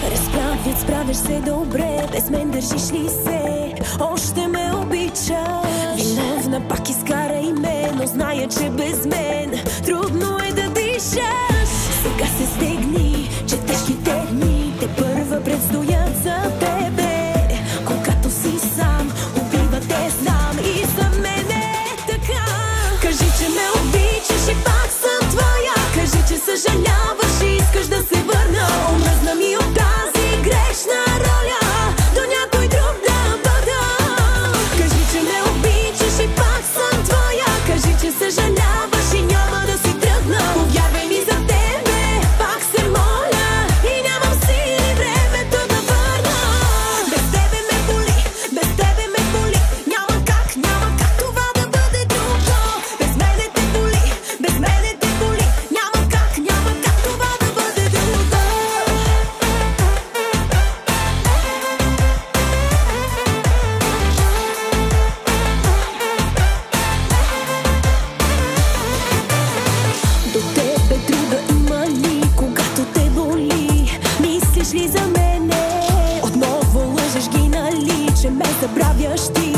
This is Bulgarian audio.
Разправят, справяш се добре, без мен държиш ли се? Още ме обичаш. Виновна пак изкарай ме, но зная, че без мен трудно е да дишаш. Сега се стегни, че тежките дни те първа предстоят за тебе. Когато си сам, убива те знам и за мен е така. Кажи, че ме обичаш и пак съм твоя. Кажи, че съжаляваш и искаш да се върна. Омръзна ми от тази грешна роля, до някой друг да бъда. Кажи, че ме обичаш и пак съм твоя. Кажи, че съжаляваш и няма да си тръгна. Повярвай ми, за тебе пак се моля и нямам сили времето да върна. Без тебе ме боли, без тебе ме боли. Няма как това да бъде друго. Без мене те боли, без мене те боли. Няма как това да бъде друго. До тебе друга има ли, когато те боли? Мислиш ли за мене? Отново лъжеш ги, нали, че ме забравяш ти?